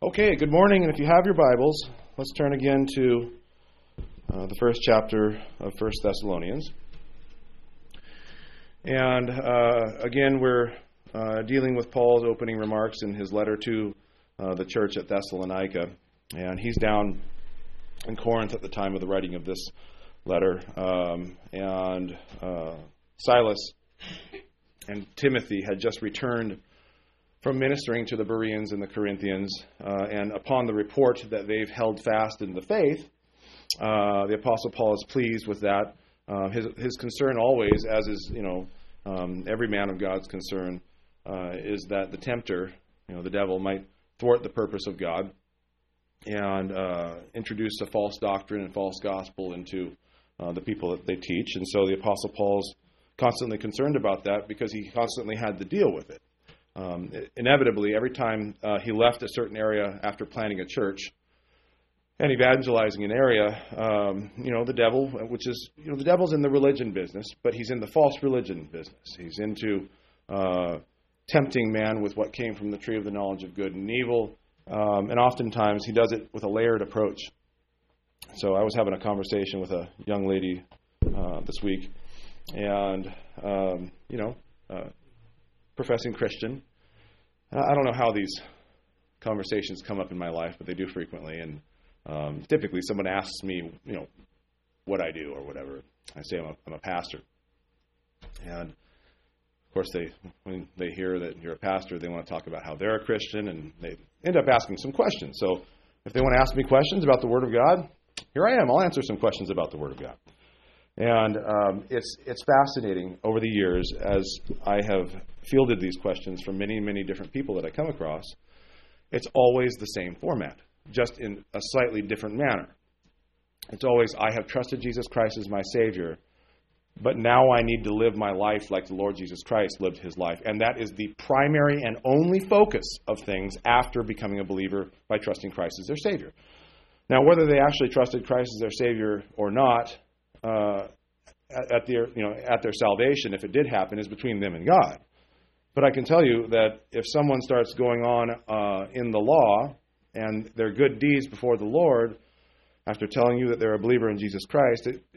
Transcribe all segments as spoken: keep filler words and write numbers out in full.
Okay, good morning, and if you have your Bibles, let's turn again to uh, the first chapter of First Thessalonians. And uh, again, we're uh, dealing with Paul's opening remarks in his letter to uh, the church at Thessalonica. And he's down in Corinth at the time of the writing of this letter. Um, and uh, Silas and Timothy had just returned from ministering to the Bereans and the Corinthians, uh, and upon the report that they've held fast in the faith, uh, the Apostle Paul is pleased with that. Uh, his his concern always, as is you know um, every man of God's concern, uh, is that the tempter, you know, the devil, might thwart the purpose of God and uh, introduce a false doctrine and false gospel into uh, the people that they teach. And so the Apostle Paul's constantly concerned about that because he constantly had to deal with it. Um, inevitably, every time uh, he left a certain area after planting a church and evangelizing an area, um, you know, the devil, which is, you know, the devil's in the religion business, but he's in the false religion business. He's into uh, tempting man with what came from the tree of the knowledge of good and evil, um, and oftentimes he does it with a layered approach. So I was having a conversation with a young lady uh, this week, and, um, you know, uh, professing Christian. I don't know how these conversations come up in my life, but they do frequently. And um, typically someone asks me, you know, what I do or whatever. I say I'm a, I'm a pastor. And, of course, they when they hear that you're a pastor, they want to talk about how they're a Christian, and they end up asking some questions. So if they want to ask me questions about the Word of God, here I am. I'll answer some questions about the Word of God. And um, it's it's fascinating over the years as I have fielded these questions from many, many different people that I come across. It's always the same format, just in a slightly different manner. It's always, I have trusted Jesus Christ as my Savior, but now I need to live my life like the Lord Jesus Christ lived his life. And that is the primary and only focus of things after becoming a believer by trusting Christ as their Savior. Now, whether they actually trusted Christ as their Savior or not, Uh, at their, you know, at their salvation, if it did happen, is between them and God. But I can tell you that if someone starts going on uh, in the law and their good deeds before the Lord, after telling you that they're a believer in Jesus Christ, it,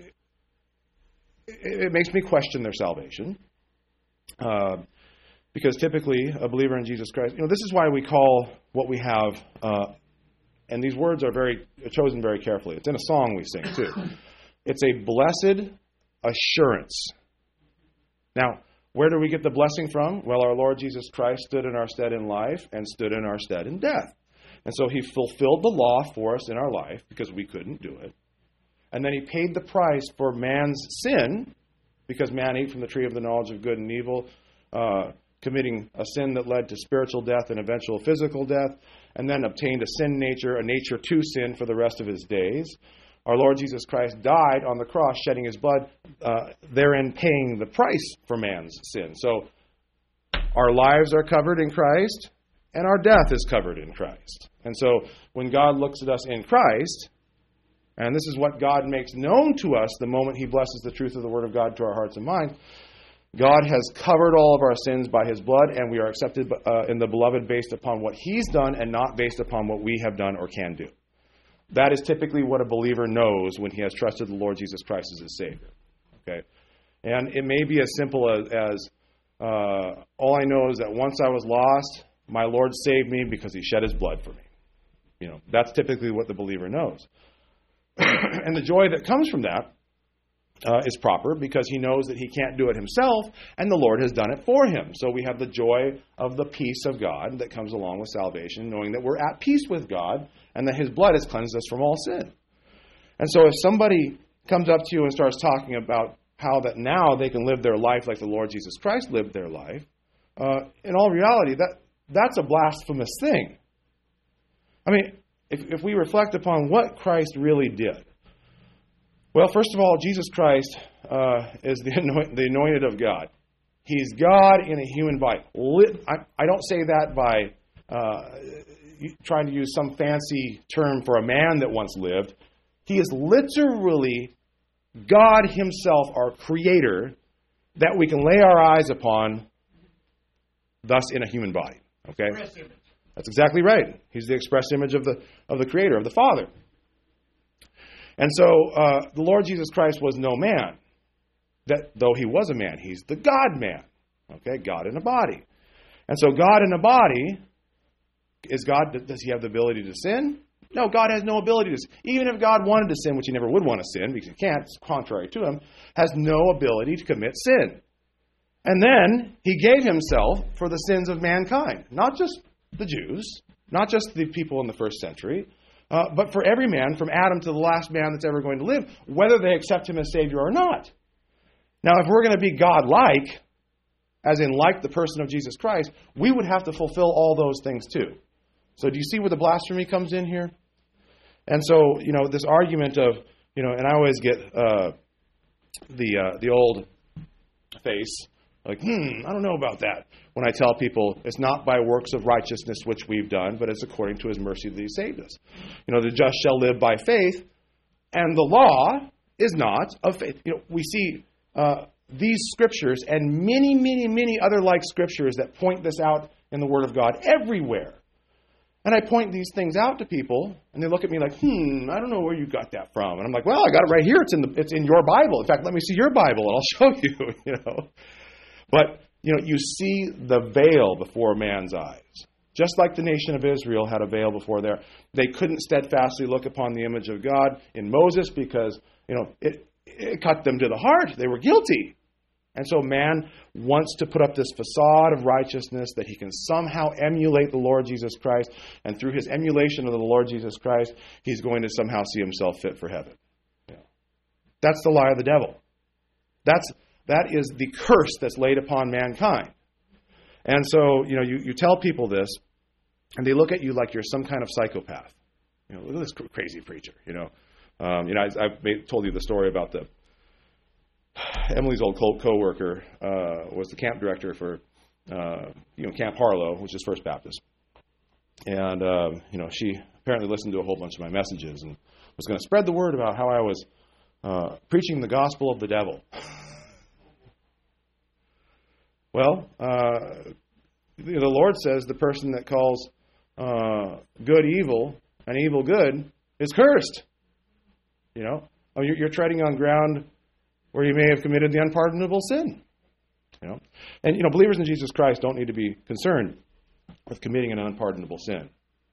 it, it makes me question their salvation. Uh, because typically, a believer in Jesus Christ, you know, this is why we call what we have, uh, and these words are very chosen very carefully. It's in a song we sing too. It's a blessed assurance. Now, where do we get the blessing from? Well, our Lord Jesus Christ stood in our stead in life and stood in our stead in death. And so he fulfilled the law for us in our life because we couldn't do it. And then he paid the price for man's sin because man ate from the tree of the knowledge of good and evil, uh, committing a sin that led to spiritual death and eventual physical death, and then obtained a sin nature, a nature to sin for the rest of his days. Our Lord Jesus Christ died on the cross, shedding his blood, uh, therein paying the price for man's sin. So our lives are covered in Christ, and our death is covered in Christ. And so when God looks at us in Christ, and this is what God makes known to us the moment he blesses the truth of the Word of God to our hearts and minds, God has covered all of our sins by his blood, and we are accepted uh, in the Beloved based upon what he's done and not based upon what we have done or can do. That is typically what a believer knows when he has trusted the Lord Jesus Christ as his Savior. Okay, and it may be as simple as, as uh, all I know is that once I was lost, my Lord saved me because he shed his blood for me. You know, that's typically what the believer knows. And the joy that comes from that uh, is proper because he knows that he can't do it himself, and the Lord has done it for him. So we have the joy of the peace of God that comes along with salvation, knowing that we're at peace with God and that his blood has cleansed us from all sin. And so if somebody comes up to you and starts talking about how that now they can live their life like the Lord Jesus Christ lived their life, uh, in all reality, that that's a blasphemous thing. I mean, if, if we reflect upon what Christ really did, well, first of all, Jesus Christ uh, is the, anoint, the anointed of God. He's God in a human body. I, I don't say that by uh, trying to use some fancy term for a man that once lived. He is literally God himself, our creator, that we can lay our eyes upon, thus in a human body. Okay? That's exactly right. He's the express image of the of the Creator, of the Father. And so uh, the Lord Jesus Christ was no man. That though he was a man, he's the God-man. Okay, God in a body. And so God in a body, is God, does he have the ability to sin? No, God has no ability to sin. Even if God wanted to sin, which he never would want to sin, because he can't, it's contrary to him, has no ability to commit sin. And then he gave himself for the sins of mankind. Not just the Jews, not just the people in the first century, uh, but for every man, from Adam to the last man that's ever going to live, whether they accept him as Savior or not. Now, if we're going to be God-like, as in like the person of Jesus Christ, we would have to fulfill all those things too. So do you see where the blasphemy comes in here? And so, you know, this argument of, you know, and I always get uh, the uh, the old face, like, hmm, I don't know about that. When I tell people it's not by works of righteousness which we've done, but it's according to his mercy that he saved us. You know, the just shall live by faith, and the law is not of faith. You know, we see uh, these scriptures and many, many, many other like scriptures that point this out in the Word of God everywhere. And I point these things out to people, and they look at me like, hmm, I don't know where you got that from. And I'm like, well, I got it right here. It's in the, it's in your Bible. In fact, let me see your Bible, and I'll show you, you know. But, you know, you see the veil before man's eyes. Just like the nation of Israel had a veil before there. They couldn't steadfastly look upon the image of God in Moses because, you know, it, it cut them to the heart. They were guilty. And so man wants to put up this facade of righteousness that he can somehow emulate the Lord Jesus Christ. And through his emulation of the Lord Jesus Christ, he's going to somehow see himself fit for heaven. Yeah. That's the lie of the devil. That's that is the curse that's laid upon mankind. And so, you know, you, you tell people this, and they look at you like you're some kind of psychopath. You know, look at this crazy preacher, you know. Um, you know, I, I've made, told you the story about the Emily's old co- co-worker uh, was the camp director for, uh, you know, Camp Harlow, which is First Baptist. And, uh, you know, she apparently listened to a whole bunch of my messages and was going to spread the word about how I was uh, preaching the gospel of the devil. Well, uh, the Lord says the person that calls uh, good evil and evil good is cursed. You know, oh, you're, you're treading on ground where you may have committed the unpardonable sin. You know, and you know, believers in Jesus Christ don't need to be concerned with committing an unpardonable sin.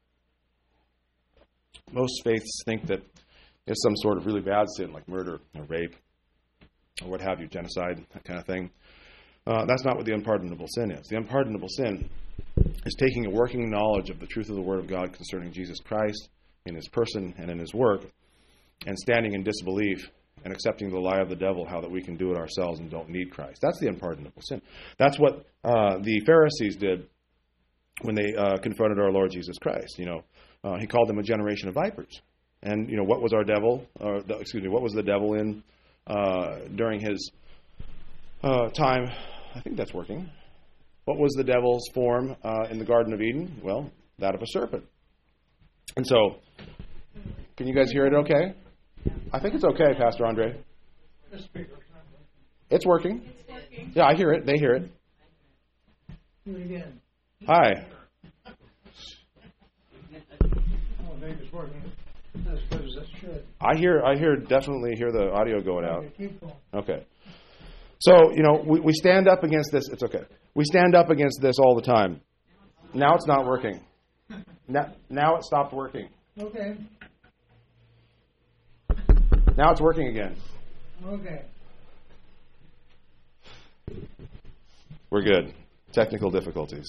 Most faiths think that it's some sort of really bad sin, like murder or rape or what have you, genocide, that kind of thing. Uh, that's not what the unpardonable sin is. The unpardonable sin is taking a working knowledge of the truth of the Word of God concerning Jesus Christ in his person and in his work, and standing in disbelief and accepting the lie of the devil, how that we can do it ourselves and don't need Christ. That's the unpardonable sin. That's what uh, the Pharisees did when they uh, confronted our Lord Jesus Christ. You know, uh, he called them a generation of vipers. And you know, what was our devil? Or the, excuse me, what was the devil in uh, during his uh, time? I think that's working. What was the devil's form uh, in the Garden of Eden? Well, that of a serpent. And so, can you guys hear it okay? I think it's okay, Pastor Andre. It's working. It's working. Yeah, I hear it. They hear it. Do it again. Hi. Oh, maybe it's working as good as it should. I hear. I hear. Definitely hear the audio going out. Okay, keep going. Okay. So, you know, we, we stand up against this. It's okay. We stand up against this all the time. Now it's not working. Now, now it stopped working. Okay. Now it's working again. Okay. We're good. Technical difficulties.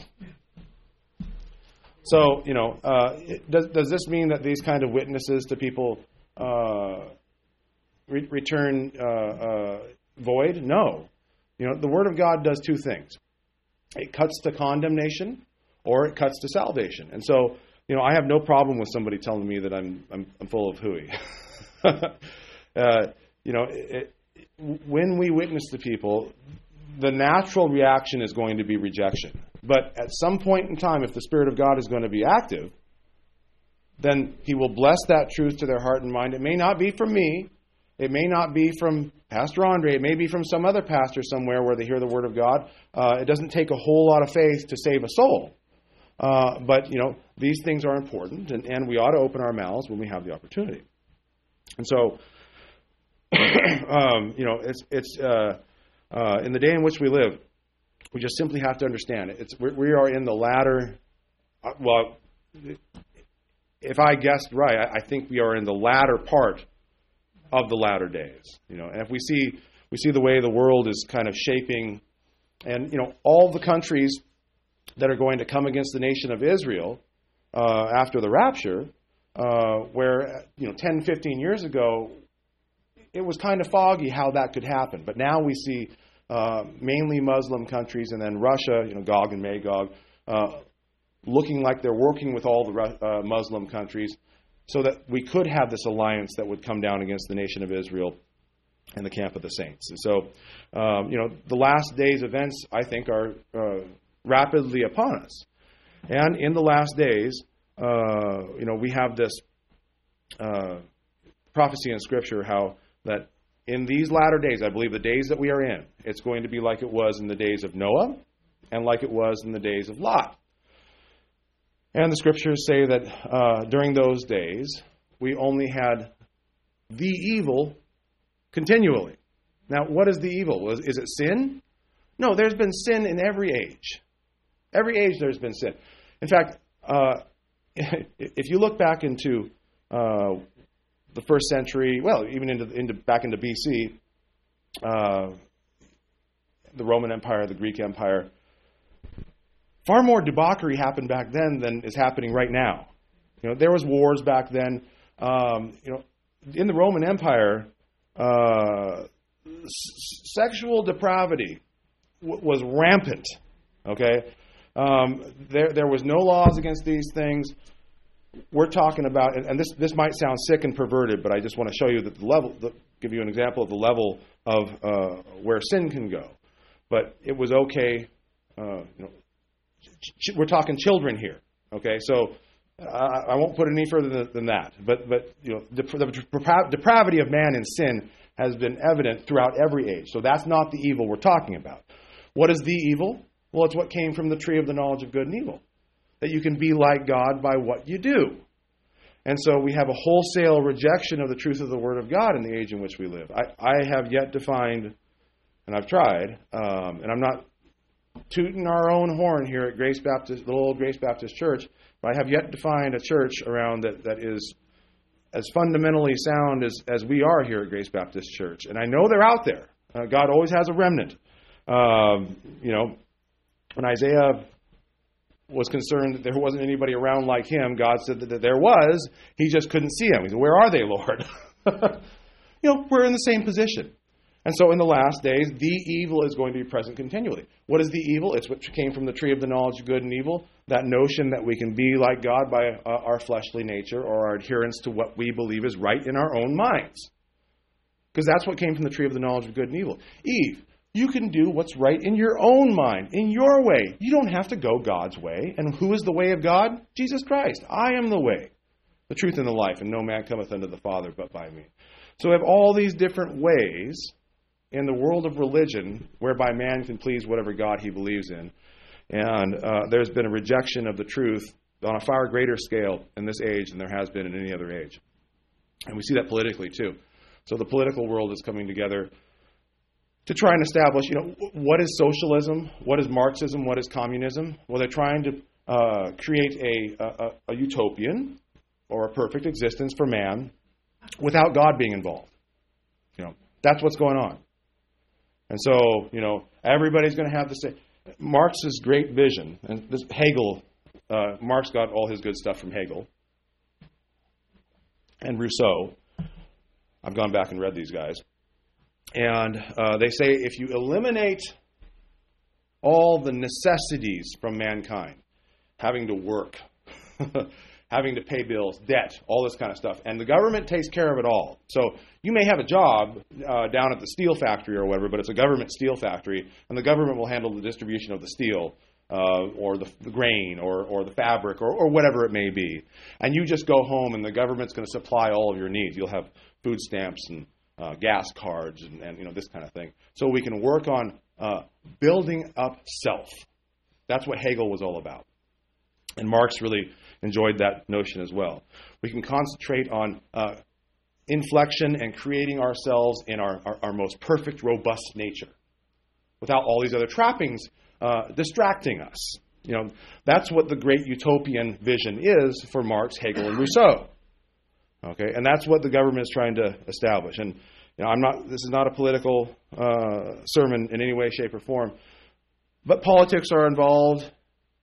So, you know, uh, it, does, does this mean that these kind of witnesses to people uh, re- return uh, uh, void? No. You know, the Word of God does two things. It cuts to condemnation, or it cuts to salvation. And so, you know, I have no problem with somebody telling me that I'm I'm, I'm full of hooey. uh, you know, it, it, when we witness to people, the natural reaction is going to be rejection. But at some point in time, if the Spirit of God is going to be active, then He will bless that truth to their heart and mind. It may not be from me. It may not be from Pastor Andre. It may be from some other pastor somewhere where they hear the Word of God. Uh, it doesn't take a whole lot of faith to save a soul. Uh, but, you know, these things are important, and, and we ought to open our mouths when we have the opportunity. And so, um, you know, it's it's uh, uh, in the day in which we live, we just simply have to understand it. It's we, we are in the latter. Uh, well, if I guessed right, I, I think we are in the latter part of the latter days. You know, and if we see we see the way the world is kind of shaping, and you know, all the countries that are going to come against the nation of Israel uh, after the rapture, uh, where you know, ten, fifteen years ago, it was kind of foggy how that could happen. But now we see uh, mainly Muslim countries, and then Russia, you know, Gog and Magog, uh, looking like they're working with all the uh, Muslim countries, so that we could have this alliance that would come down against the nation of Israel and the camp of the saints. And so, um, you know, the last days events, I think, are uh, rapidly upon us. And in the last days, uh, you know, we have this uh, prophecy in Scripture how that in these latter days, I believe the days that we are in, it's going to be like it was in the days of Noah and like it was in the days of Lot. And the Scriptures say that uh, during those days, we only had the evil continually. Now, what is the evil? Is, is it sin? No, there's been sin in every age. Every age there's been sin. In fact, uh, if you look back into uh, the first century, well, even into, into back into B C, uh, the Roman Empire, the Greek Empire, far more debauchery happened back then than is happening right now. You know, there was wars back then. Um, you know, in the Roman Empire, uh, s- sexual depravity w- was rampant. Okay. Um, there, there was no laws against these things. We're talking about, and this this might sound sick and perverted, but I just want to show you that the level, the, give you an example of the level of uh, where sin can go. But it was okay. Uh, you know, ch- we're talking children here. Okay, so uh, I won't put it any further than, than that. But but you know, the, the depravity of man in sin has been evident throughout every age. So that's not the evil we're talking about. What is the evil? Well, it's what came from the tree of the knowledge of good and evil. That you can be like God by what you do. And so we have a wholesale rejection of the truth of the Word of God in the age in which we live. I, I have yet to find, and I've tried, um, and I'm not tooting our own horn here at Grace Baptist, the old Grace Baptist Church, but I have yet to find a church around that, that is as fundamentally sound as, as we are here at Grace Baptist Church. And I know they're out there. Uh, God always has a remnant. Um, you know, when Isaiah was concerned that there wasn't anybody around like him, God said that there was. He just couldn't see him. He said, "Where are they, Lord?" You know, we're in the same position. And so in the last days, the evil is going to be present continually. What is the evil? It's what came from the tree of the knowledge of good and evil, that notion that we can be like God by uh, our fleshly nature or our adherence to what we believe is right in our own minds. Because that's what came from the tree of the knowledge of good and evil. Eve, you can do what's right in your own mind, in your way. You don't have to go God's way. And who is the way of God? Jesus Christ. I am the way, the truth, and the life, and no man cometh unto the Father but by me. So we have all these different ways in the world of religion whereby man can please whatever God he believes in. And uh, there's been a rejection of the truth on a far greater scale in this age than there has been in any other age. And we see that politically too. So the political world is coming together to try and establish, you know, what is socialism, what is Marxism, what is communism? Well, they're trying to uh, create a, a, a utopian or a perfect existence for man without God being involved. You know, that's what's going on. And so, you know, everybody's going to have the same. Marx's great vision, and this Hegel, uh, Marx got all his good stuff from Hegel and Rousseau. I've gone back and read these guys. And uh, they say if you eliminate all the necessities from mankind, having to work, having to pay bills, debt, all this kind of stuff, and the government takes care of it all. So you may have a job uh, down at the steel factory or whatever, but it's a government steel factory, and the government will handle the distribution of the steel uh, or the, the grain or, or the fabric or, or whatever it may be. And you just go home and the government's going to supply all of your needs. You'll have food stamps and Uh, gas cards and, and you know this kind of thing. So we can work on uh, building up self. That's what Hegel was all about. And Marx really enjoyed that notion as well. We can concentrate on uh, inflection and creating ourselves in our, our, our most perfect, robust nature without all these other trappings uh, distracting us. You know, that's what the great utopian vision is for Marx, Hegel, and Rousseau. Okay, and that's what the government is trying to establish. And you know, I'm not. This is not a political uh, sermon in any way, shape, or form. But politics are involved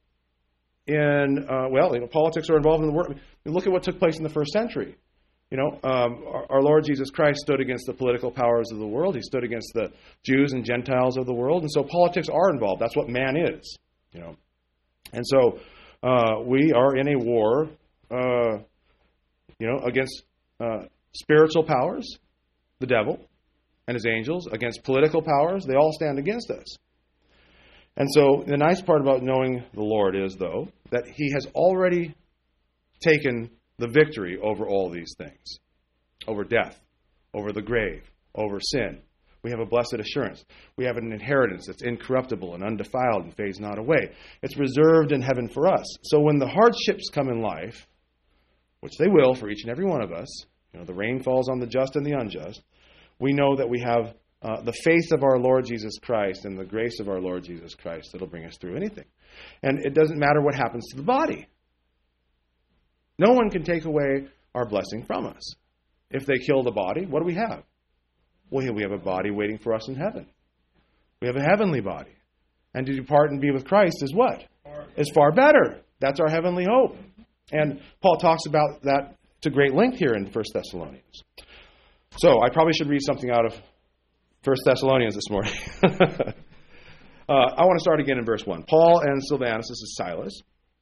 in. Uh, well, you know, politics are involved in the world. Look at what took place in the first century. You know, um, our, our Lord Jesus Christ stood against the political powers of the world. He stood against the Jews and Gentiles of the world, and so politics are involved. That's what man is. You know. And so uh, we are in a war, uh, you know, against uh, spiritual powers, the devil and his angels, against political powers. They all stand against us. And so the nice part about knowing the Lord is, though, that he has already taken the victory over all these things, over death, over the grave, over sin. We have a blessed assurance. We have an inheritance that's incorruptible and undefiled and fades not away. It's reserved in heaven for us. So when the hardships come in life, which they will for each and every one of us, you know, the rain falls on the just and the unjust, we know that we have uh, the faith of our Lord Jesus Christ and the grace of our Lord Jesus Christ that'll bring us through anything. And it doesn't matter what happens to the body. No one can take away our blessing from us. If they kill the body, what do we have? Well, we have a body waiting for us in heaven. We have a heavenly body. And to depart and be with Christ is what? Is far better. That's our heavenly hope. And Paul talks about that to great length here in First Thessalonians. So I probably should read something out of First Thessalonians this morning. uh, I want to start again in verse one. Paul and Silvanus, this is Silas,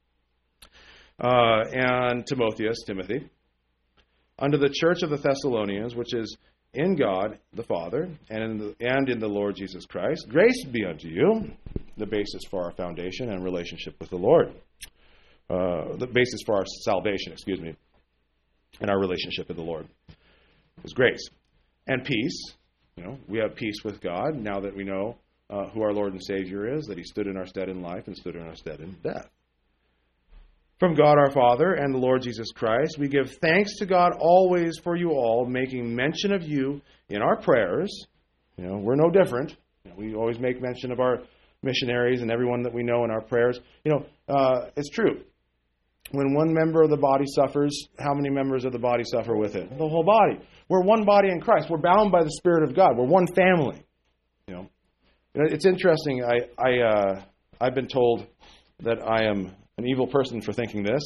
uh, and Timotheus, Timothy, unto the church of the Thessalonians, which is in God the Father, and in the, and in the Lord Jesus Christ, grace be unto you, the basis for our foundation and relationship with the Lord. Uh, the basis for our salvation, excuse me, and our relationship with the Lord is grace. And peace. You know, we have peace with God now that we know uh, who our Lord and Savior is, that he stood in our stead in life and stood in our stead in death. From God our Father and the Lord Jesus Christ, we give thanks to God always for you all, making mention of you in our prayers. You know, we're no different. You know, we always make mention of our missionaries and everyone that we know in our prayers. You know, uh, it's true. When one member of the body suffers, how many members of the body suffer with it? The whole body. We're one body in Christ. We're bound by the Spirit of God. We're one family. You know, it's interesting. I, I, uh, I've been told that I am an evil person for thinking this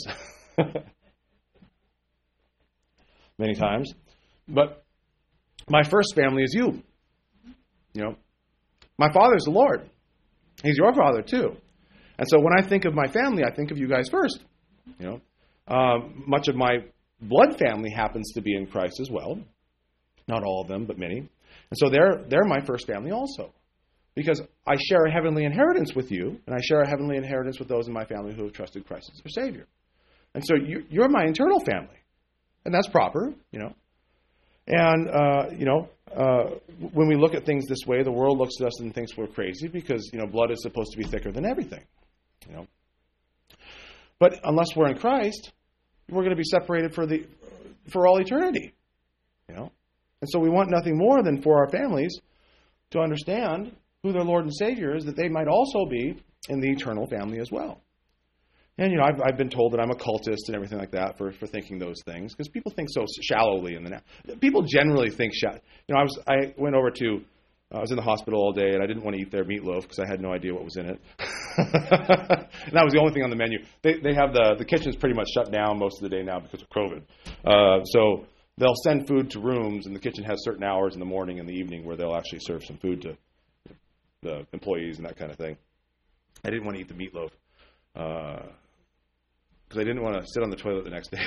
many times. But my first family is you. You know, my father's the Lord. He's your father too. And so when I think of my family, I think of you guys first. You know, um, much of my blood family happens to be in Christ as well. Not all of them, but many. And so they're they're my first family also. Because I share a heavenly inheritance with you, and I share a heavenly inheritance with those in my family who have trusted Christ as their Savior. And so you, you're my internal family. And that's proper, you know. And, uh, you know, uh, when we look at things this way, the world looks at us and thinks we're crazy because, you know, blood is supposed to be thicker than everything, you know. But unless we're in Christ, we're going to be separated for the for all eternity, you know. And so we want nothing more than for our families to understand who their Lord and Savior is, that they might also be in the eternal family as well. And, you know, I've, I've been told that I'm a cultist and everything like that for, for thinking those things, because people think so shallowly in the now. People generally think shallow. You know, I was I went over to, I was in the hospital all day, and I didn't want to eat their meatloaf because I had no idea what was in it. And that was the only thing on the menu. They they have the, the kitchen's pretty much shut down most of the day now because of COVID. Uh, so they'll send food to rooms, and the kitchen has certain hours in the morning and the evening where they'll actually serve some food to the employees and that kind of thing. I didn't want to eat the meatloaf because uh, I didn't want to sit on the toilet the next day.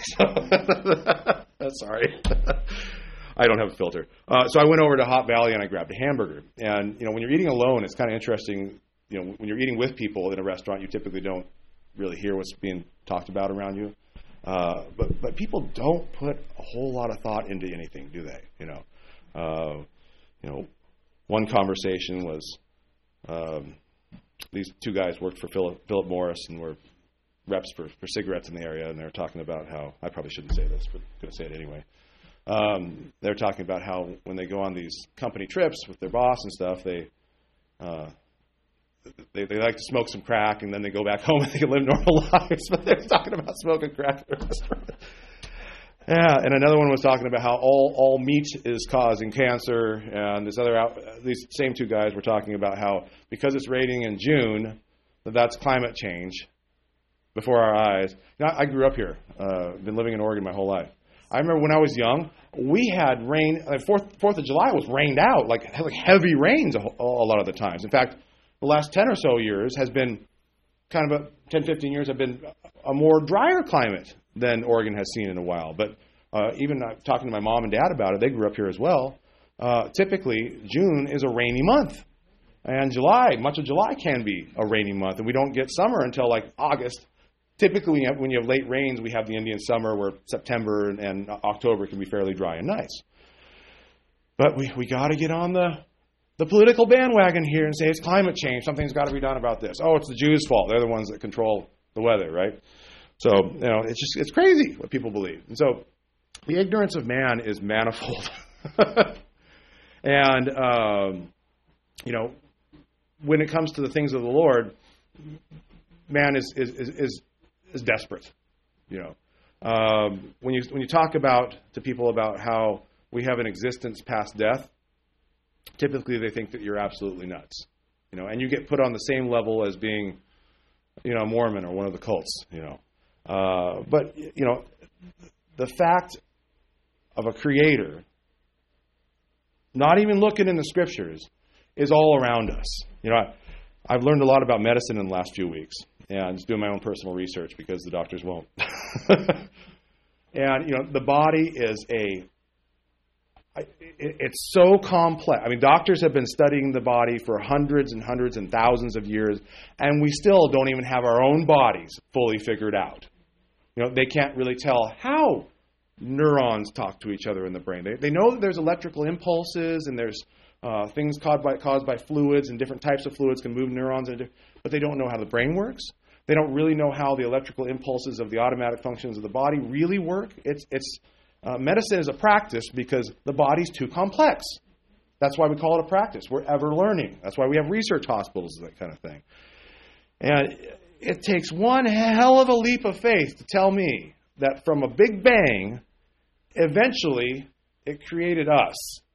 So, sorry. I don't have a filter. Uh, so I went over to Hot Valley and I grabbed a hamburger. And, you know, when you're eating alone, it's kind of interesting. You know, when you're eating with people in a restaurant, you typically don't really hear what's being talked about around you. Uh, but but people don't put a whole lot of thought into anything, do they? You know, uh, you know. One conversation was um, these two guys worked for Philip, Philip Morris and were reps for, for cigarettes in the area, and they were talking about how, I probably shouldn't say this, but I'm going to say it anyway. Um, they're talking about how when they go on these company trips with their boss and stuff, they, uh, they they like to smoke some crack, and then they go back home and they can live normal lives. But they're talking about smoking crack at the restaurant. Yeah, and another one was talking about how all, all meat is causing cancer, and this other out, these same two guys were talking about how because it's raining in June, that that's climate change before our eyes. Now, I grew up here, uh, been living in Oregon my whole life. I remember when I was young, we had rain. Like Fourth Fourth of July was rained out, like, like heavy rains a, a lot of the times. In fact, the last ten or so years has been kind of a ten, fifteen years have been a more drier climate than Oregon has seen in a while. But uh, even uh, talking to my mom and dad about it, they grew up here as well. Uh, typically, June is a rainy month, and July, much of July can be a rainy month, and we don't get summer until like August. Typically, when you have late rains, we have the Indian summer where September and October can be fairly dry and nice. But we, we got to get on the, the political bandwagon here and say it's climate change. Something's got to be done about this. Oh, it's the Jews' fault. They're the ones that control the weather, right? So, you know, it's just it's crazy what people believe. And so the ignorance of man is manifold. and, um, you know, when it comes to the things of the Lord, man is is is, is is desperate, you know. Um, when you when you talk about to people about how we have an existence past death, typically they think that you're absolutely nuts, you know, and you get put on the same level as being, you know, a Mormon or one of the cults, you know. Uh, but you know, the fact of a creator, not even looking in the scriptures, is all around us. You know, I, I've learned a lot about medicine in the last few weeks. And just doing my own personal research because the doctors won't. And, you know, the body is a, it's so complex. I mean, doctors have been studying the body for hundreds and hundreds and thousands of years, and we still don't even have our own bodies fully figured out. You know, they can't really tell how neurons talk to each other in the brain. They, they know that there's electrical impulses and there's uh, things caused by, caused by fluids, and different types of fluids can move neurons, in but they don't know how the brain works. They don't really know how the electrical impulses of the automatic functions of the body really work. It's it's uh, medicine is a practice because the body's too complex. That's why we call it a practice. We're ever learning. That's why we have research hospitals and that kind of thing. And it takes one hell of a leap of faith to tell me that from a big bang, eventually it created us.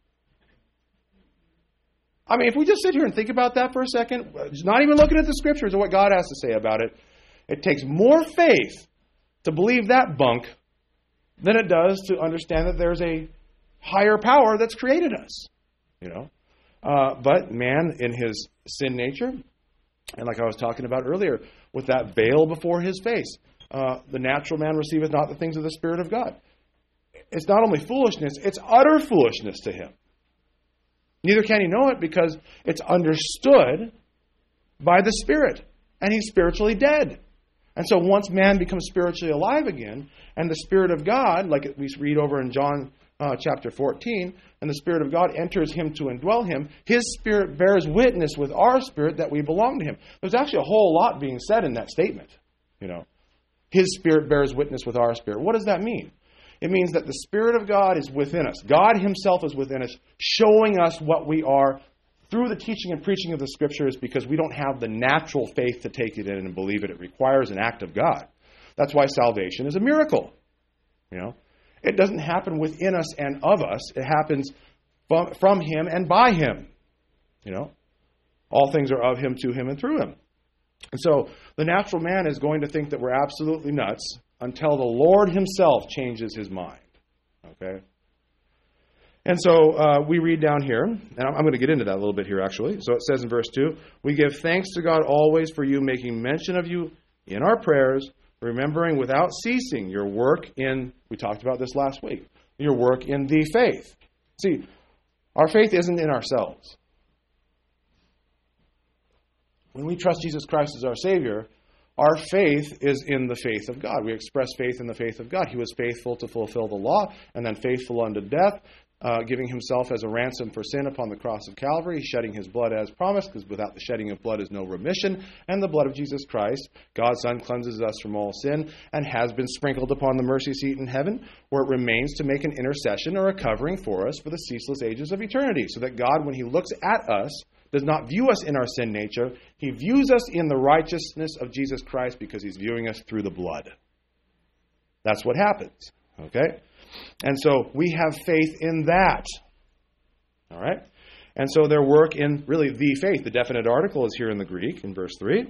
I mean, if we just sit here and think about that for a second, not even looking at the scriptures and what God has to say about it, it takes more faith to believe that bunk than it does to understand that there's a higher power that's created us. You know, uh, but man, in his sin nature, and like I was talking about earlier, with that veil before his face, uh, the natural man receiveth not the things of the Spirit of God. It's not only foolishness; it's utter foolishness to him. Neither can he know it because it's understood by the Spirit. And he's spiritually dead. And so once man becomes spiritually alive again, and the Spirit of God, like we read over in John uh, chapter fourteen, and the Spirit of God enters him to indwell him, his Spirit bears witness with our spirit that we belong to him. There's actually a whole lot being said in that statement. You know, his Spirit bears witness with our spirit. What does that mean? It means that the Spirit of God is within us. God himself is within us, showing us what we are through the teaching and preaching of the Scriptures, because we don't have the natural faith to take it in and believe it. It requires an act of God. That's why salvation is a miracle. You know, it doesn't happen within us and of us. It happens from, from him and by him. You know, all things are of him, to him, and through him. And so the natural man is going to think that we're absolutely nuts until the Lord himself changes his mind. Okay? And so uh, we read down here, and I'm, I'm going to get into that a little bit here actually. So it says in verse two, we give thanks to God always for you, making mention of you in our prayers, remembering without ceasing your work in, we talked about this last week, your work in the faith. See, our faith isn't in ourselves. When we trust Jesus Christ as our Savior, our faith is in the faith of God. We express faith in the faith of God. He was faithful to fulfill the law, and then faithful unto death. uh, giving himself as a ransom for sin upon the cross of Calvary, shedding his blood as promised, because without the shedding of blood is no remission, and the blood of Jesus Christ, God's Son, cleanses us from all sin and has been sprinkled upon the mercy seat in heaven, where it remains to make an intercession or a covering for us for the ceaseless ages of eternity, so that God, when he looks at us, does not view us in our sin nature. He views us in the righteousness of Jesus Christ because he's viewing us through the blood. That's what happens. Okay? And so we have faith in that. All right? And so their work in really the faith, the definite article is here in the Greek in verse three.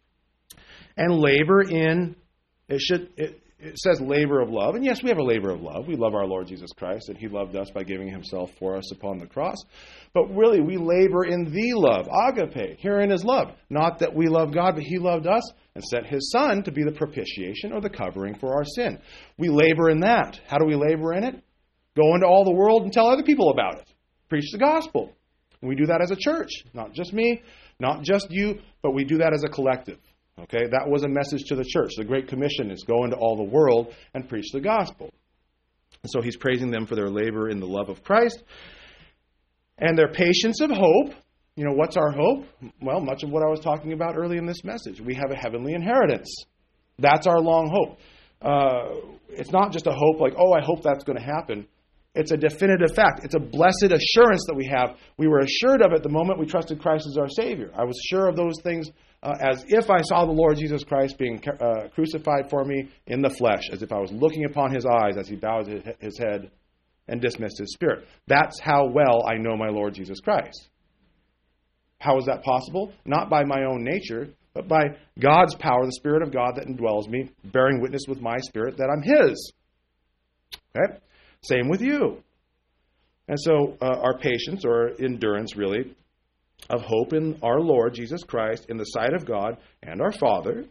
And labor in, it should, it, it says labor of love. And yes, we have a labor of love. We love our Lord Jesus Christ, and he loved us by giving himself for us upon the cross. But really, we labor in the love, agape, herein is love. Not that we love God, but he loved us and sent his Son to be the propitiation or the covering for our sin. We labor in that. How do we labor in it? Go into all the world and tell other people about it. Preach the gospel. And we do that as a church. Not just me, not just you, but we do that as a collective. Okay, that was a message to the church. The Great Commission is go into all the world and preach the gospel. And so he's praising them for their labor in the love of Christ and their patience of hope. You know, what's our hope? Well, much of what I was talking about early in this message. We have a heavenly inheritance. That's our long hope. Uh, it's not just a hope like, oh, I hope that's going to happen. It's a definitive fact. It's a blessed assurance that we have. We were assured of it the moment we trusted Christ as our Savior. I was sure of those things uh, as if I saw the Lord Jesus Christ being uh, crucified for me in the flesh, as if I was looking upon his eyes as he bowed his head and dismissed his spirit. That's how well I know my Lord Jesus Christ. How is that possible? Not by my own nature, but by God's power, the Spirit of God that indwells me, bearing witness with my spirit that I'm his. Okay? Same with you. And so uh, our patience, or endurance really, of hope in our Lord Jesus Christ in the sight of God and our Father,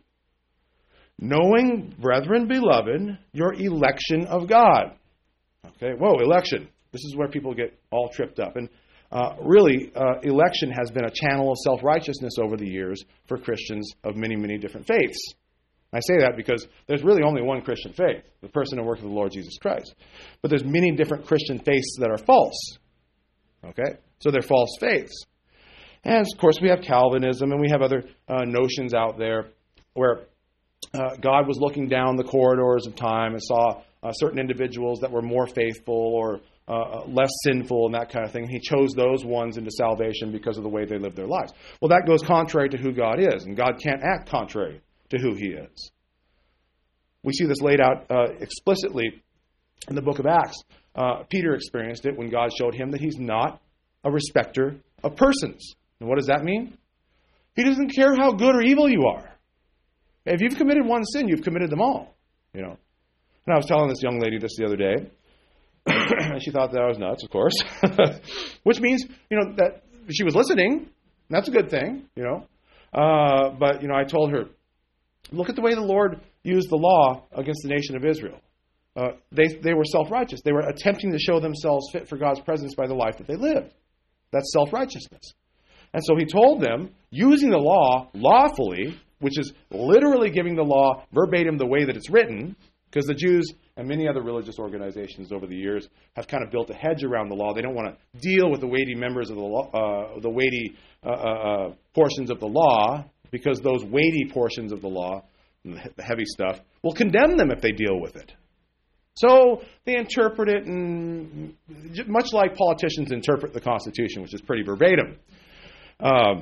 knowing, brethren beloved, your election of God. Okay, whoa, election. This is where people get all tripped up. And uh, really, uh, election has been a channel of self-righteousness over the years for Christians of many, many different faiths. I say that because there's really only one Christian faith, the person and work of the Lord Jesus Christ. But there's many different Christian faiths that are false. Okay? So they're false faiths. And, of course, we have Calvinism and we have other uh, notions out there where uh, God was looking down the corridors of time and saw uh, certain individuals that were more faithful or uh, less sinful and that kind of thing. And he chose those ones into salvation because of the way they lived their lives. Well, that goes contrary to who God is, and God can't act contrary to who he is. We see this laid out uh, explicitly in the book of Acts. Uh, Peter experienced it when God showed him that he's not a respecter of persons. And what does that mean? He doesn't care how good or evil you are. If you've committed one sin, you've committed them all. You know. And I was telling this young lady this the other day, and she thought that I was nuts, of course. Which means, you know, that she was listening. That's a good thing, you know. Uh, but, you know, I told her, look at the way the Lord used the law against the nation of Israel. Uh, they they were self-righteous. They were attempting to show themselves fit for God's presence by the life that they lived. That's self-righteousness. And so he told them, using the law lawfully, which is literally giving the law verbatim the way that it's written, because the Jews and many other religious organizations over the years have kind of built a hedge around the law. They don't want to deal with the weighty members of the law, uh, the weighty uh, uh, portions of the law, because those weighty portions of the law, the heavy stuff, will condemn them if they deal with it. So they interpret it, and much like politicians interpret the Constitution, which is pretty verbatim. Um,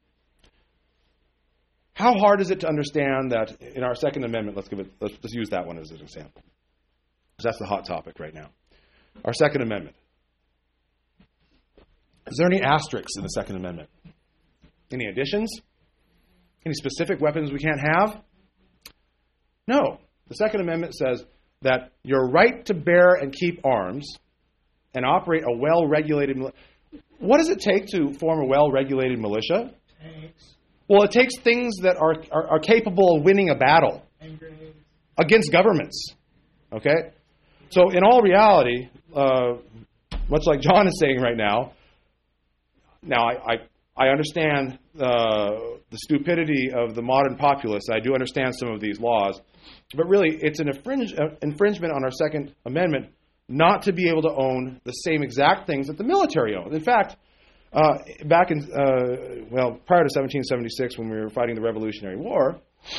how hard is it to understand that in our Second Amendment, let's give it, let's just use that one as an example, because that's the hot topic right now. Our Second Amendment. Is there any asterisks in the Second Amendment? Any additions? Any specific weapons we can't have? No. The Second Amendment says that your right to bear and keep arms and operate a well-regulated militia. What does it take to form a well-regulated militia? Tanks. Well, it takes things that are, are, are capable of winning a battle against governments. Okay? So in all reality, uh, much like John is saying right now, now I, I, I understand uh, the stupidity of the modern populace. I do understand some of these laws. But really, it's an infringe, uh, infringement on our Second Amendment not to be able to own the same exact things that the military owned. In fact, uh, back in, uh, well, prior to seventeen seventy-six, when we were fighting the Revolutionary War,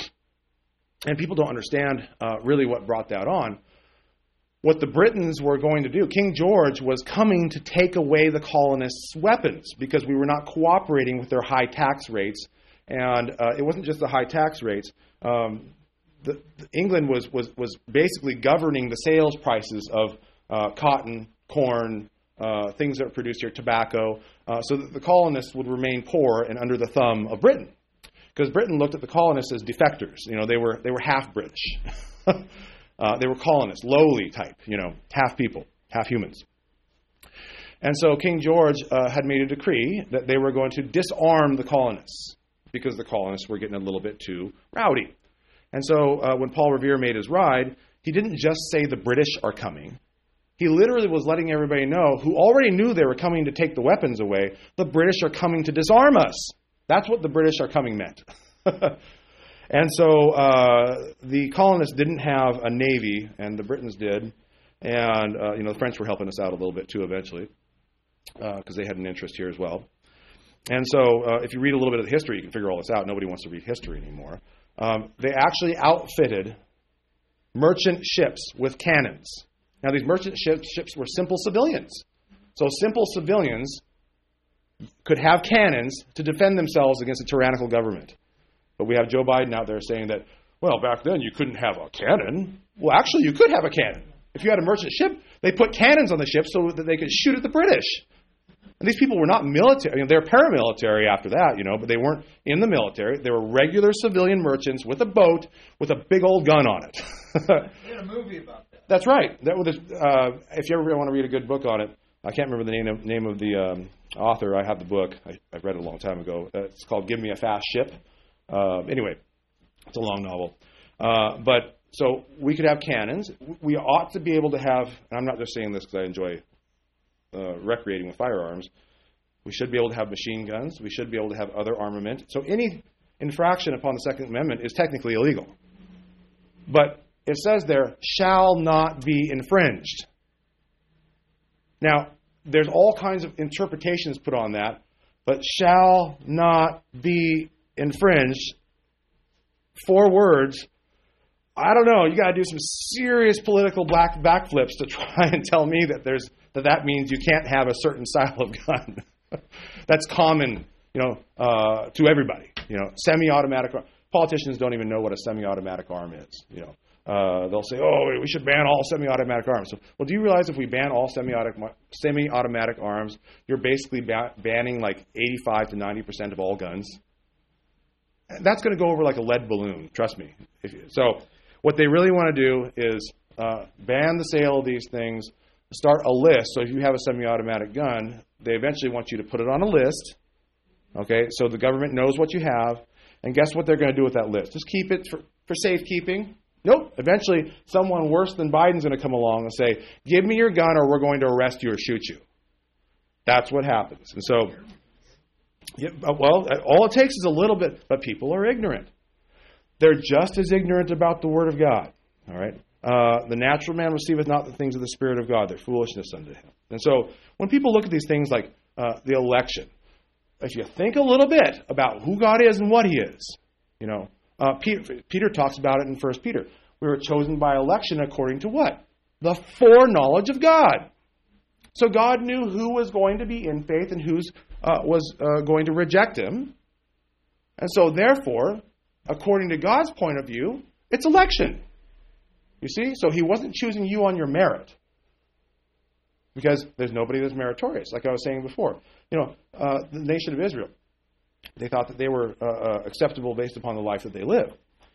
and people don't understand uh, really what brought that on, what the Britons were going to do, King George was coming to take away the colonists' weapons because we were not cooperating with their high tax rates. And uh, it wasn't just the high tax rates. Um, the, the England was, was, was basically governing the sales prices of uh, cotton, corn, uh, things that are produced here, tobacco, uh, so that the colonists would remain poor and under the thumb of Britain. Because Britain looked at the colonists as defectors. You know, they were they were half British. uh, they were colonists, lowly type, you know, half people, half humans. And so King George uh, had made a decree that they were going to disarm the colonists because the colonists were getting a little bit too rowdy. And so uh, when Paul Revere made his ride, he didn't just say the British are coming. He literally was letting everybody know, who already knew they were coming to take the weapons away, the British are coming to disarm us. That's what the British are coming meant. And so uh, the colonists didn't have a navy, and the Britons did. And, uh, you know, the French were helping us out a little bit, too, eventually, because uh, they had an interest here as well. And so uh, if you read a little bit of the history, you can figure all this out. Nobody wants to read history anymore. Um, they actually outfitted merchant ships with cannons. Now, these merchant ships, ships were simple civilians. So simple civilians could have cannons to defend themselves against a tyrannical government. But we have Joe Biden out there saying that, well, back then you couldn't have a cannon. Well, actually, you could have a cannon. If you had a merchant ship, they put cannons on the ship so that they could shoot at the British. And these people were not military. You know, they're paramilitary after that, you know, but they weren't in the military. They were regular civilian merchants with a boat with a big old gun on it. They had a movie about that. That's right. That was, uh, if you ever want to read a good book on it, I can't remember the name of, name of the um, author. I have the book. I, I read it a long time ago. Uh, it's called Give Me a Fast Ship. Uh, anyway, it's a long novel. Uh, but so we could have cannons. We ought to be able to have, and I'm not just saying this because I enjoy uh, recreating with firearms, we should be able to have machine guns. We should be able to have other armament. So any infraction upon the Second Amendment is technically illegal. But it says there, shall not be infringed. Now, there's all kinds of interpretations put on that, but shall not be infringed, four words, I don't know, you got to do some serious political black backflips to try and tell me that there's that that means you can't have a certain style of gun. That's common, you know, uh, to everybody. You know, semi-automatic. Politicians don't even know what a semi-automatic arm is. You know, uh, they'll say, "Oh, we should ban all semi-automatic arms." So, well, do you realize if we ban all semi-automatic semi-automatic arms, you're basically ba- banning like eighty-five to ninety percent of all guns? That's going to go over like a lead balloon. Trust me. If you, so, what they really want to do is uh, ban the sale of these things. Start a list. So if you have a semi-automatic gun, they eventually want you to put it on a list. Okay, so the government knows what you have. And guess what they're going to do with that list? Just keep it for, for safekeeping? Nope. Eventually, someone worse than Biden's going to come along and say, give me your gun or we're going to arrest you or shoot you. That's what happens. And so, yeah, well, all it takes is a little bit, but people are ignorant. They're just as ignorant about the Word of God. All right? Uh, the natural man receiveth not the things of the Spirit of God. They're foolishness unto him. And so when people look at these things like uh, the election, if you think a little bit about who God is and what He is, you know, uh, Peter, Peter talks about it in First Peter. We were chosen by election according to what? The foreknowledge of God. So God knew who was going to be in faith and who uh, was uh, going to reject Him. And so therefore, according to God's point of view, it's election. You see? So He wasn't choosing you on your merit. Because there's nobody that's meritorious, like I was saying before. You know, uh, the nation of Israel, they thought that they were uh, uh, acceptable based upon the life that they live.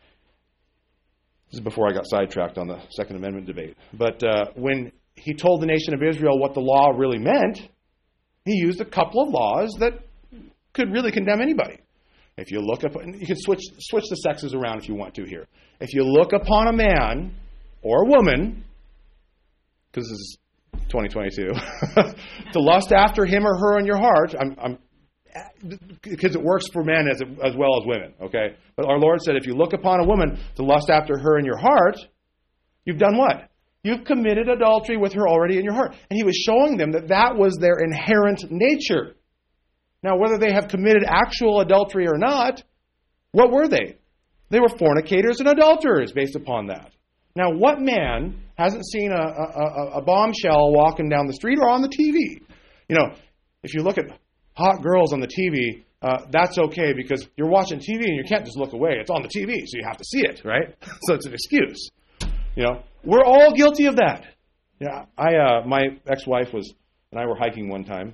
This is before I got sidetracked on the Second Amendment debate. But uh, when He told the nation of Israel what the law really meant, He used a couple of laws that could really condemn anybody. If you look up, you can switch switch the sexes around if you want to here. If you look upon a man or a woman, because this is twenty twenty-two, to lust after him or her in your heart, I'm, I'm, because it works for men as, as well as women, okay? But our Lord said if you look upon a woman to lust after her in your heart, you've done what? You've committed adultery with her already in your heart. And he was showing them that that was their inherent nature. Now, whether they have committed actual adultery or not, what were they? They were fornicators and adulterers based upon that. Now, what man hasn't seen a, a, a bombshell walking down the street or on the T V? You know, if you look at hot girls on the T V, uh, that's okay because you're watching T V and you can't just look away. It's on the T V, so you have to see it, right? So it's an excuse. You know, we're all guilty of that. Yeah, I, uh, my ex-wife was and I were hiking one time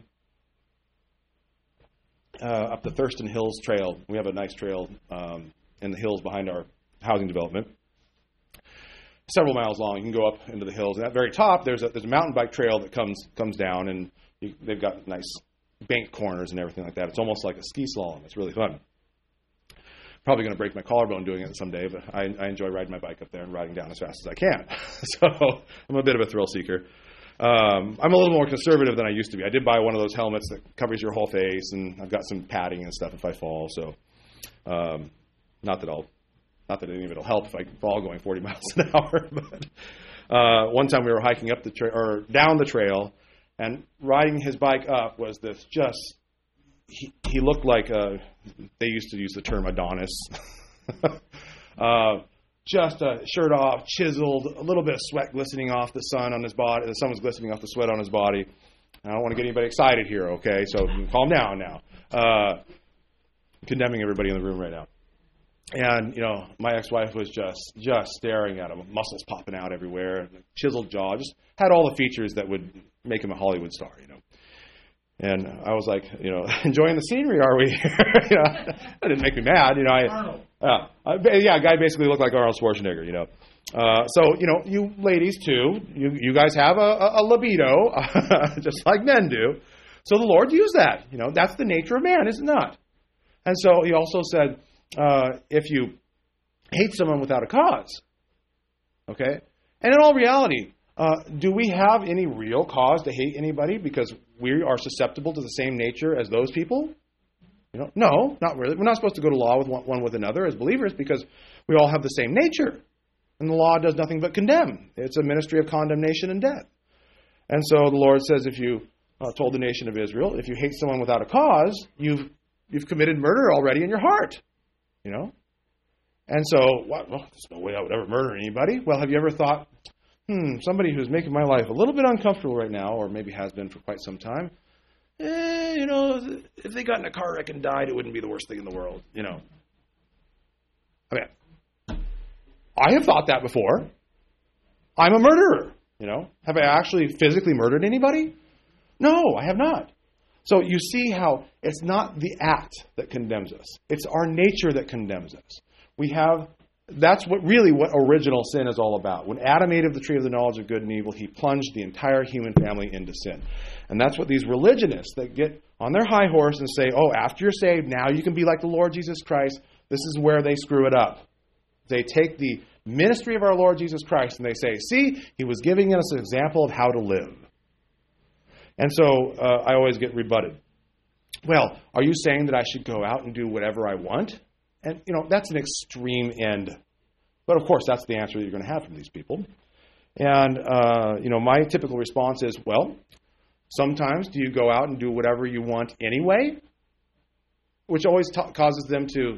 uh, up the Thurston Hills Trail. We have a nice trail um, in the hills behind our housing development. Several miles long. You can go up into the hills. And at the very top, there's a, there's a mountain bike trail that comes comes down, and you, they've got nice banked corners and everything like that. It's almost like a ski slalom. It's really fun. Probably going to break my collarbone doing it someday, but I, I enjoy riding my bike up there and riding down as fast as I can. So I'm a bit of a thrill seeker. Um, I'm a little more conservative than I used to be. I did buy one of those helmets that covers your whole face, and I've got some padding and stuff if I fall. So um, not that I'll Not that any of it will help if I fall going forty miles an hour. But uh, one time we were hiking up the tra- or down the trail, and riding his bike up was this just. He, he looked like a. They used to use the term Adonis. uh, just a shirt off, chiseled, a little bit of sweat glistening off the sun on his body. The sun was glistening off the sweat on his body. I don't want to get anybody excited here, okay? So calm down now. Uh, condemning everybody in the room right now. And, you know, my ex-wife was just just staring at him, muscles popping out everywhere, chiseled jaw, just had all the features that would make him a Hollywood star, you know. And I was like, you know, enjoying the scenery, are we? You know, that didn't make me mad, you know. I, Arnold. Uh, I, yeah, a guy basically looked like Arnold Schwarzenegger, you know. Uh, so, you know, you ladies, too, you, you guys have a, a, a libido, just like men do. So the Lord used that. You know, that's the nature of man, is it not? And so he also said, Uh, if you hate someone without a cause, okay? And in all reality, uh, do we have any real cause to hate anybody because we are susceptible to the same nature as those people? You know, no, not really. We're not supposed to go to law with one, one with another as believers because we all have the same nature. And the law does nothing but condemn. It's a ministry of condemnation and death. And so the Lord says if you uh, told the nation of Israel, if you hate someone without a cause, you've you've committed murder already in your heart. You know? And so, what, well, there's no way I would ever murder anybody. Well, have you ever thought, hmm, somebody who's making my life a little bit uncomfortable right now, or maybe has been for quite some time, eh, you know, if they got in a car wreck and died, it wouldn't be the worst thing in the world, you know? I mean, I have thought that before. I'm a murderer, you know? Have I actually physically murdered anybody? No, I have not. So you see how it's not the act that condemns us. It's our nature that condemns us. We have, that's what really what original sin is all about. When Adam ate of the tree of the knowledge of good and evil, he plunged the entire human family into sin. And that's what these religionists that get on their high horse and say, oh, after you're saved, now you can be like the Lord Jesus Christ. This is where they screw it up. They take the ministry of our Lord Jesus Christ and they say, see, he was giving us an example of how to live. And so uh, I always get rebutted. Well, are you saying that I should go out and do whatever I want? And, you know, that's an extreme end. But, of course, that's the answer that you're going to have from these people. And, uh, you know, my typical response is, well, sometimes do you go out and do whatever you want anyway? Which always t- causes them to,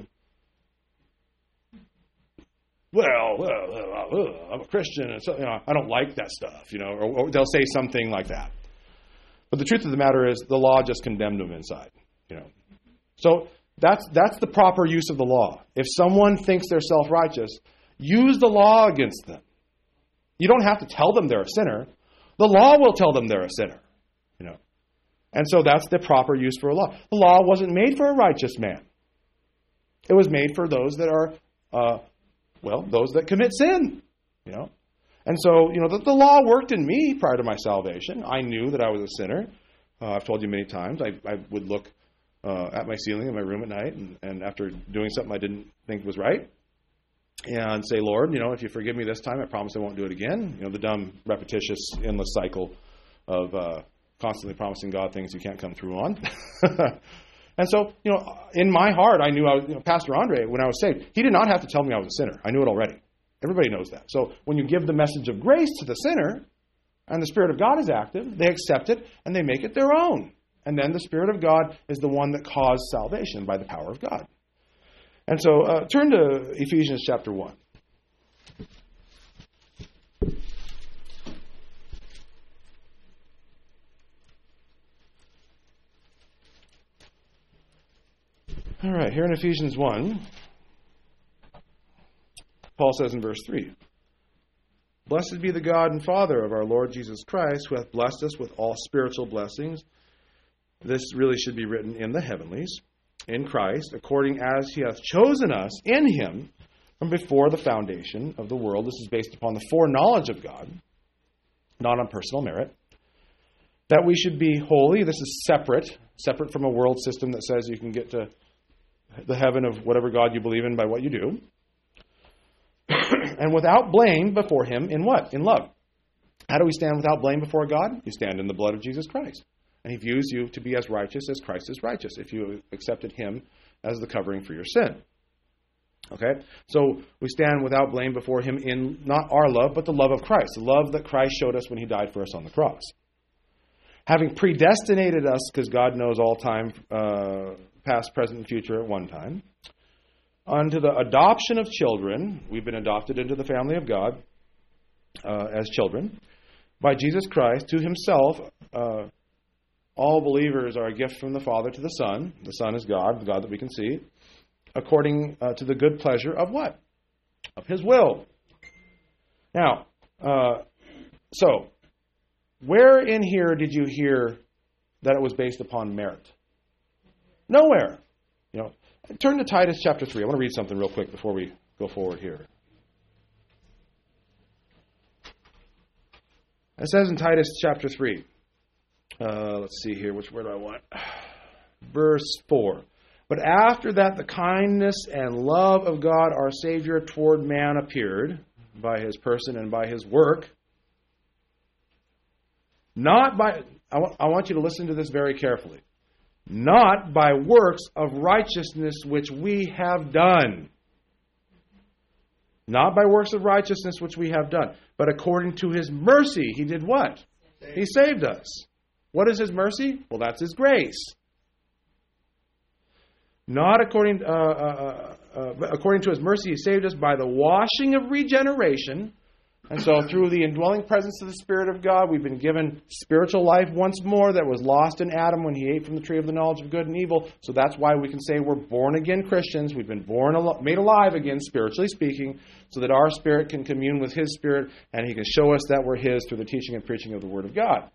well, well, uh, I'm a Christian, and so, you know, I don't like that stuff, you know, or, or they'll say something like that. But the truth of the matter is the law just condemned them inside, you know. So that's that's the proper use of the law. If someone thinks they're self-righteous, use the law against them. You don't have to tell them they're a sinner. The law will tell them they're a sinner, you know. And so that's the proper use for a law. The law wasn't made for a righteous man. It was made for those that are, uh, well, those that commit sin, you know. And so, you know, the, the law worked in me prior to my salvation. I knew that I was a sinner. Uh, I've told you many times. I, I would look uh, at my ceiling in my room at night, and, and after doing something I didn't think was right, and say, Lord, you know, if you forgive me this time, I promise I won't do it again. You know, the dumb, repetitious, endless cycle of uh, constantly promising God things you can't come through on. And so, you know, in my heart, I knew I was, you know, Pastor Andre, when I was saved, he did not have to tell me I was a sinner. I knew it already. Everybody knows that. So when you give the message of grace to the sinner, and the Spirit of God is active, they accept it, and they make it their own. And then the Spirit of God is the one that caused salvation by the power of God. And so uh, turn to Ephesians chapter one. All right, here in Ephesians one, Paul says in verse three, "Blessed be the God and Father of our Lord Jesus Christ, who hath blessed us with all spiritual blessings." This really should be written in the heavenlies, in Christ, according as he hath chosen us in him from before the foundation of the world. This is based upon the foreknowledge of God, not on personal merit. That we should be holy. This is separate, separate from a world system that says you can get to the heaven of whatever God you believe in by what you do. And without blame before him in what? In love. How do we stand without blame before God? You stand in the blood of Jesus Christ. And he views you to be as righteous as Christ is righteous, if you accepted him as the covering for your sin. Okay? So we stand without blame before him in not our love, but the love of Christ. The love that Christ showed us when he died for us on the cross. Having predestinated us, because God knows all time, uh, past, present, and future at one time, unto the adoption of children. We've been adopted into the family of God uh, as children by Jesus Christ to himself. Uh, all believers are a gift from the Father to the Son. The Son is God, the God that we can see, according uh, to the good pleasure of what? Of his will. Now, uh, so, where in here did you hear that it was based upon merit? Nowhere. You know, turn to Titus chapter three. I want to read something real quick before we go forward here. It says in Titus chapter three, uh, let's see here, which word do I want? Verse four. But after that the kindness and love of God our Savior toward man appeared by his person and by his work. Not by, I want, I want you to listen to this very carefully. Not by works of righteousness which we have done. Not by works of righteousness which we have done. But according to his mercy, he did what? He saved us. What is his mercy? Well, that's his grace. Not according, uh, uh, uh, according to his mercy, he saved us by the washing of regeneration. And so through the indwelling presence of the Spirit of God, we've been given spiritual life once more that was lost in Adam when he ate from the tree of the knowledge of good and evil. So that's why we can say we're born-again Christians. We've been born, al- made alive again, spiritually speaking, so that our spirit can commune with his Spirit and he can show us that we're his through the teaching and preaching of the Word of God.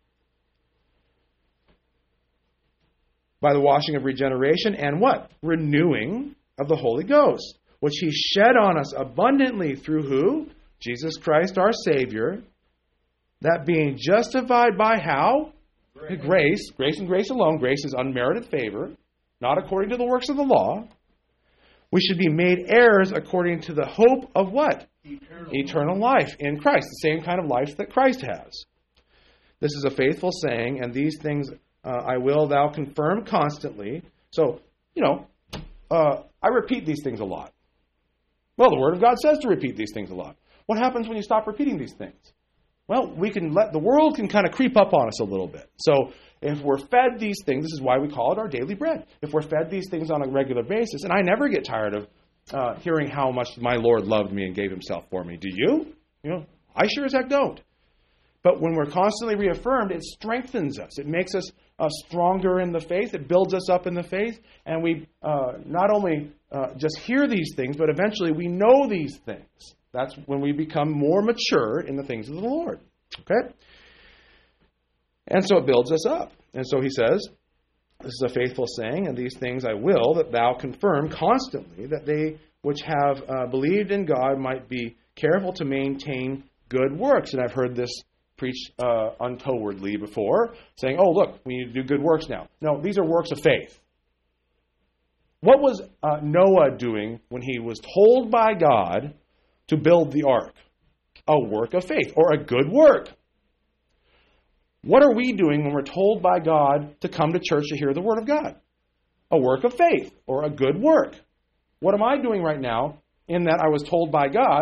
By the washing of regeneration and what? Renewing of the Holy Ghost, which he shed on us abundantly through who? Jesus Christ our Savior, that being justified by how? Grace. Grace. Grace and grace alone. Grace is unmerited favor, not according to the works of the law. We should be made heirs according to the hope of what? Eternal, Eternal life in Christ, the same kind of life that Christ has. This is a faithful saying, and these things uh, I will thou confirm constantly. So, you know, uh, I repeat these things a lot. Well, the Word of God says to repeat these things a lot. What happens when you stop repeating these things? Well, we can let the world can kind of creep up on us a little bit. So if we're fed these things, this is why we call it our daily bread. If we're fed these things on a regular basis, and I never get tired of uh, hearing how much my Lord loved me and gave himself for me. Do you? You know, I sure as heck don't. But when we're constantly reaffirmed, it strengthens us. It makes us uh, stronger in the faith. It builds us up in the faith. And we uh, not only uh, just hear these things, but eventually we know these things. That's when we become more mature in the things of the Lord. Okay? And so it builds us up. And so he says, this is a faithful saying, and these things I will, that thou confirm constantly, that they which have uh, believed in God might be careful to maintain good works. And I've heard this preached uh, untowardly before, saying, oh, look, we need to do good works now. No, these are works of faith. What was uh, Noah doing when he was told by God to build the ark? A work of faith, or a good work. What are we doing when we're told by God to come to church to hear the Word of God? A work of faith, or a good work. What am I doing right now in that I was told by God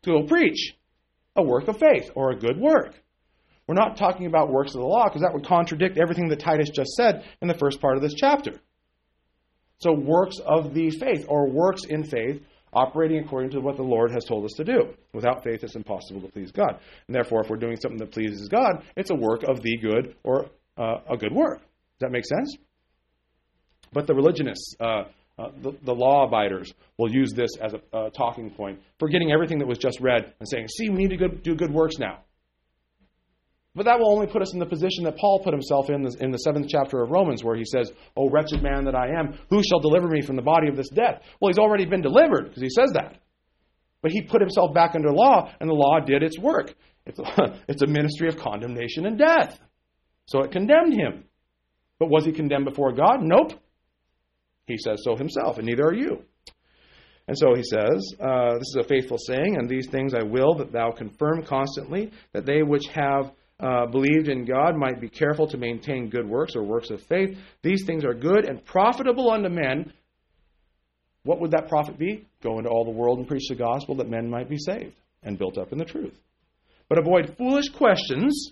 to go preach a work of faith or a good work. We're not talking about works of the law because that would contradict everything that Titus just said in the first part of this chapter. So works of the faith or works in faith operating according to what the Lord has told us to do. Without faith, it's impossible to please God. And therefore, if we're doing something that pleases God, it's a work of the good or uh, a good work. Does that make sense? But the religionists, uh, uh, the, the law abiders, will use this as a uh, talking point, forgetting everything that was just read and saying, see, we need to go, do good works now. But that will only put us in the position that Paul put himself in the, in the seventh chapter of Romans, where he says, "O wretched man that I am, who shall deliver me from the body of this death?" Well, he's already been delivered, because he says that. But he put himself back under law, and the law did its work. It's a, it's a ministry of condemnation and death. So it condemned him. But was he condemned before God? Nope. He says so himself, and neither are you. And so he says, uh, this is a faithful saying, "And these things I will that thou confirm constantly, that they which have Uh, believed in God might be careful to maintain good works or works of faith. These things are good and profitable unto men." What would that profit be? Go into all the world and preach the gospel that men might be saved and built up in the truth. But avoid foolish questions.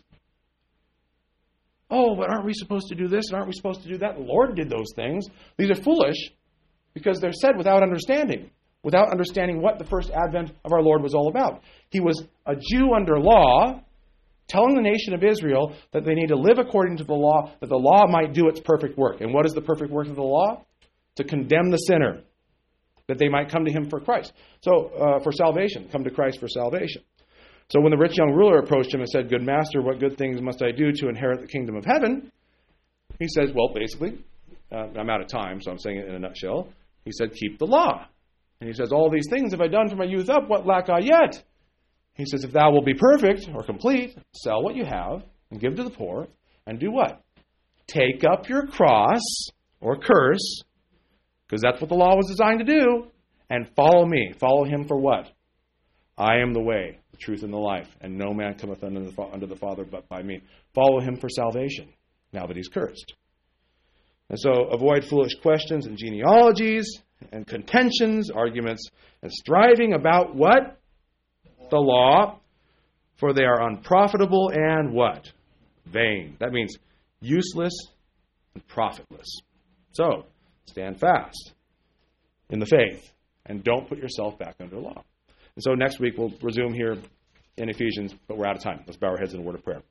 Oh, but aren't we supposed to do this and aren't we supposed to do that? The Lord did those things. These are foolish because they're said without understanding. Without understanding what the first advent of our Lord was all about. He was a Jew under law, telling the nation of Israel that they need to live according to the law, that the law might do its perfect work. And what is the perfect work of the law? To condemn the sinner, that they might come to him for Christ. So, uh, for salvation, come to Christ for salvation. So when the rich young ruler approached him and said, "Good master, what good things must I do to inherit the kingdom of heaven?" He says, well, basically, uh, I'm out of time, so I'm saying it in a nutshell. He said, "Keep the law." And he says, "All these things have I done from my youth up, what lack I yet?" He says, "If thou wilt be perfect or complete, sell what you have and give to the poor, and do what? Take up your cross or curse," because that's what the law was designed to do, "and follow me." Follow him for what? "I am the way, the truth, and the life, and no man cometh unto the, unto the Father but by me." Follow him for salvation, now that he's cursed. And so avoid foolish questions and genealogies and contentions, arguments, and striving about what? The law, for they are unprofitable and what? Vain. That means useless and profitless. So, stand fast in the faith and don't put yourself back under law. And so next week we'll resume here in Ephesians, but we're out of time. Let's bow our heads in a word of prayer.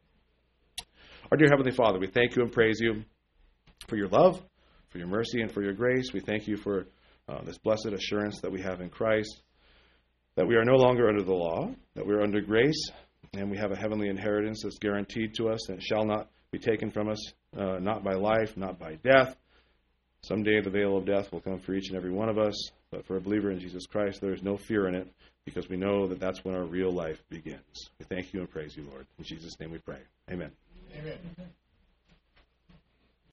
Our dear Heavenly Father, we thank you and praise you for your love, for your mercy, and for your grace. We thank you for uh, this blessed assurance that we have in Christ, that we are no longer under the law, that we are under grace, and we have a heavenly inheritance that's guaranteed to us and shall not be taken from us, uh, not by life, not by death. Someday the veil of death will come for each and every one of us, but for a believer in Jesus Christ, there is no fear in it, because we know that that's when our real life begins. We thank you and praise you, Lord. In Jesus' name we pray. Amen. Amen.